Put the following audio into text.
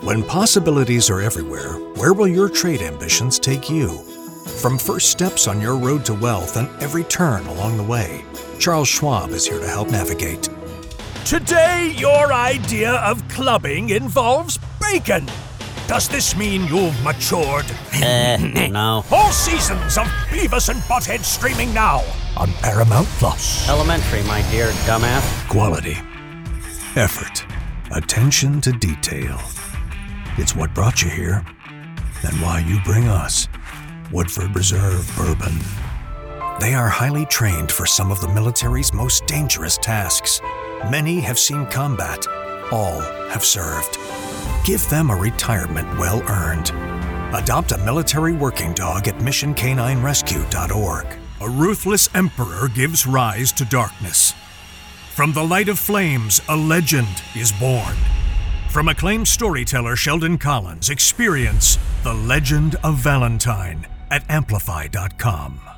When possibilities are everywhere, where will your trade ambitions take you? From first steps on your road to wealth and every turn along the way, Charles Schwab is here to help navigate. Today, your idea of clubbing involves bacon. Does this mean you've matured? No. All seasons of Beavis and Butthead streaming now on Paramount Plus. Elementary, my dear dumbass. Quality, effort, attention to detail. It's what brought you here and why you bring us Woodford Reserve Bourbon. They are highly trained for some of the military's most dangerous tasks. Many have seen combat. All have served. Give them a retirement well-earned. Adopt a military working dog at missioncaninerescue.org. A ruthless emperor gives rise to darkness. From the light of flames, a legend is born. From acclaimed storyteller Sheldon Collins, experience The Legend of Valentine at Amplify.com.